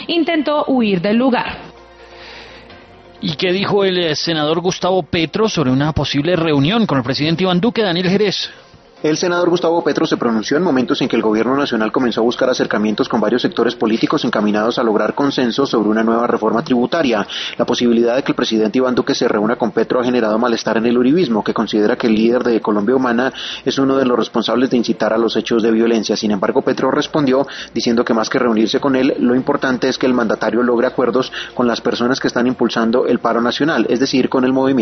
intentó huir del lugar. ¿Y qué dijo el senador Gustavo Petro sobre una posible reunión con el presidente Iván Duque? Daniel Jerez. El senador Gustavo Petro se pronunció en momentos en que el gobierno nacional comenzó a buscar acercamientos con varios sectores políticos encaminados a lograr consenso sobre una nueva reforma tributaria. La posibilidad de que el presidente Iván Duque se reúna con Petro ha generado malestar en el uribismo, que considera que el líder de Colombia Humana es uno de los responsables de incitar a los hechos de violencia. Sin embargo, Petro respondió diciendo que más que reunirse con él, lo importante es que el mandatario logre acuerdos con las personas que están impulsando el paro nacional, es decir, con el movimiento.